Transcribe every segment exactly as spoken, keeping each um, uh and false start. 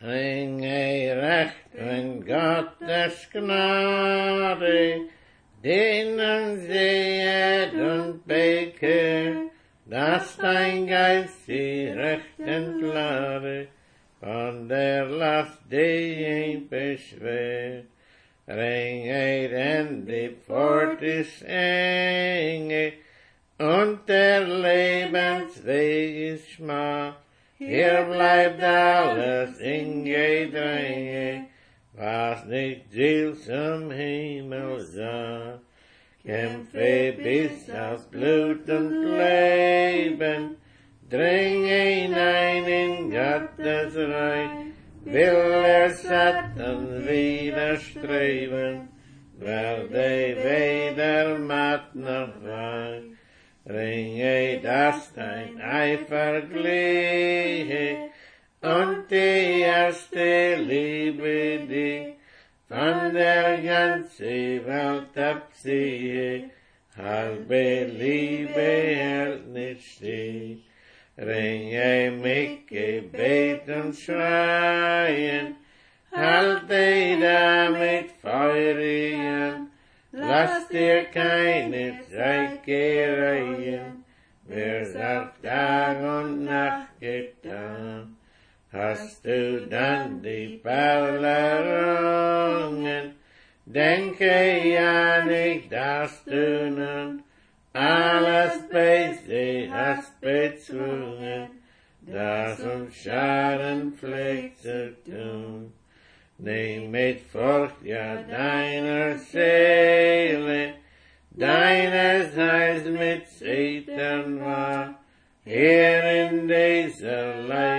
Bringe Recht und Gottes Gnade, denen sehet und bekehrt, dass dein Geist sie recht entlade, von der Last, die ihn beschwert. Bringe denn die Pfort ist enge, und der Lebensweg ist schmal. Hier bleibt alles in Gedränge, was nicht Ziel zum Himmel sah. Kämpfe bis auf Blut und Leben, dringe hinein in Gottes Reich, will er Satan widerstreben, werde weder matt noch weich. Bringe, dass dein Eifer glühe und die erste Liebe dich von der ganzen Welt abziehe, halbe Liebe hält nicht still. Bringe mich Gebet und Schreien, halte damit feurigen, lass dir keine Zeit gereihen, wir's auf Tag und Nacht getan. Hast du dann die Paul errungen, denke ja nicht, dass du nun alles Böse hast bezwungen, das uns Schaden pflegt zu tun. Nimm mit Furcht ja deiner Seele, deines Heils mit Zittern wahr, hier in dieser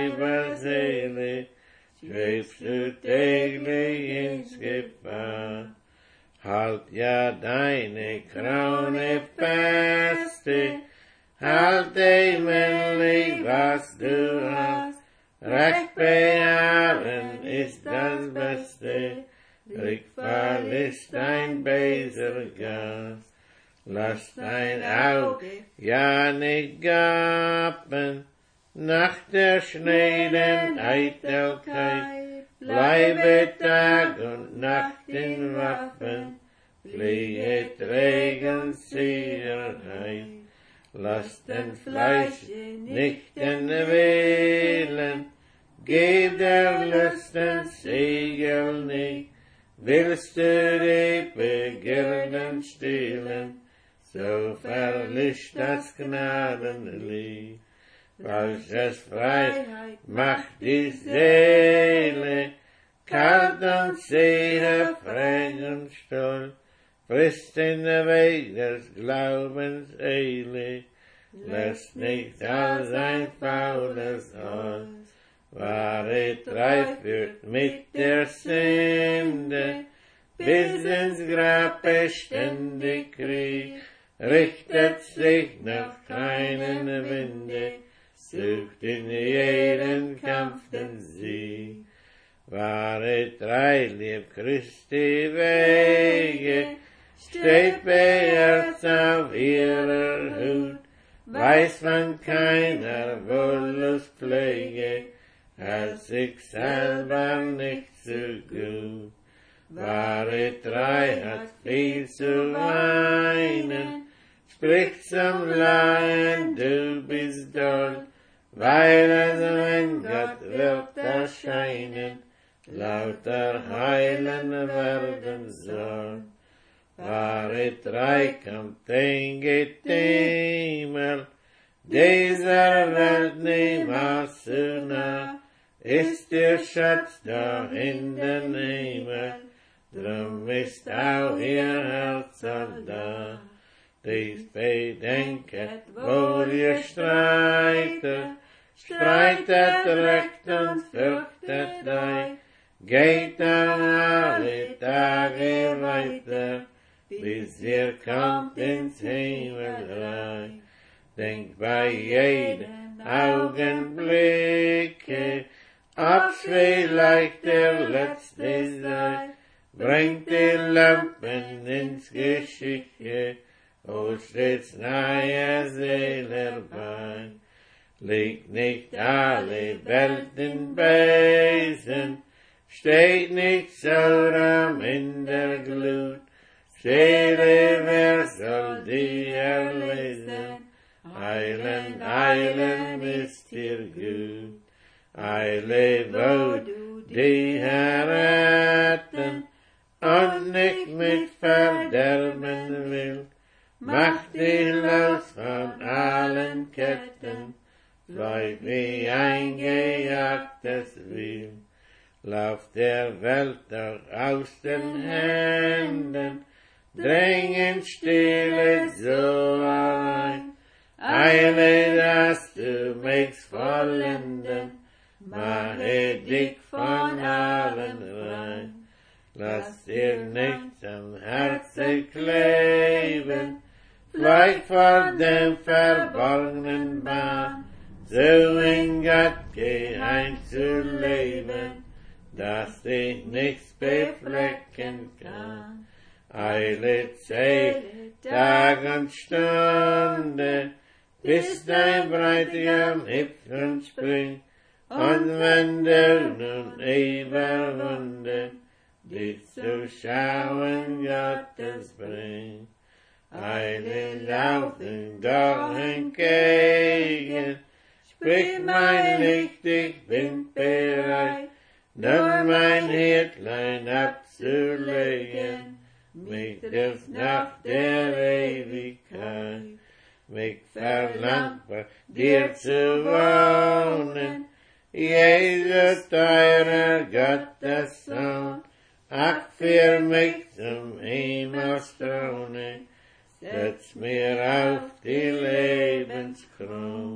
Leiberseele schwebst du täglich ins Gefahr. Halt ja deine Krone feste, halte männlich, was du hast, recht bejahen ist das Beste, Rückfall ist ein böser Gast. Lass dein Auge ja nicht gapen, nach der schnellen Eitelkeit, bleibe Tag und Nacht in Waffen, fliehe trägen Sicherheit. Lass den Fleisch nicht den Willen, gib der Lust den Siegel nicht, willst du die Begierden stillen, so verlischt das Gnadenlied. Falsches Freiheit macht die Seele, kalt und sehr frech und stolz, frisst in der Weg des Glaubens Eile, lässt nicht all sein faules Holz. Wahre Treib führt mit der Sünde, bis ins Grab beständig Krieg, richtet sich nach keinen Winde, sucht in jedem Kampf den Sieg. Wahre Treu liebt Christi Wege, steht beherzt auf ihrer Hut, weiß von keiner Wollustpflege, hat sich selber nicht so gut. Wahre Treu hat viel zu weinen, spricht zum Laien, du bist dort, weil es, wenn Gott wird erscheinen, lauter Heilen werden soll. Wahre Treu kommt den Getümmel, dieser Welt niemals zu nah, ist ihr Schatz da in den Himmel, drum ist auch ihr Herz da. Dies bedenket, wo ihr streitet, streitet recht und fürchtet euch, geht auch alle Tage weiter, bis ihr kommt ins Himmelreich. Denkt bei jedem Augenblicke, ob's vielleicht der letzte sei, bringt die Lampen ins Geschicke, o stets nahe Seele bei. Liegt nicht alle Welt in Besen, steht nicht sauer in der Glut. Seele, wer soll die erlesen? Eilen, eilen ist dir gut. Eile, wo du die erretten und nicht mit Verderben will. Mach dich los von allen Ketten, flieg wie ein gejagtes Wild. Lauf der Welt doch aus den Händen, drängend stille so allein. Eile, dass du mich vollenden, mache dich von allen rein. Lass dir nichts am Herzen kleben, flieg vor dem verborgenen Bahn, so in Gott geheim zu leben, dass dich nichts beflecken kann. Eile, zähle Tag und Stunde, bis dein Bräutigam hüpft und springt, und wenn du nun überwunden, dich zu schauen Gottes bringt. Eile, laufen doch entgegen, sprich mein Licht, ich bin bereit, dann mein Hirtlein abzulegen, mich bis nach der Ewigkeit. Mich verlangt bei dir zu wohnen, Jesus, teurer Gottes Sohn, ach, für mich zum Himmelsthrone, setz mir auf die Lebenskron.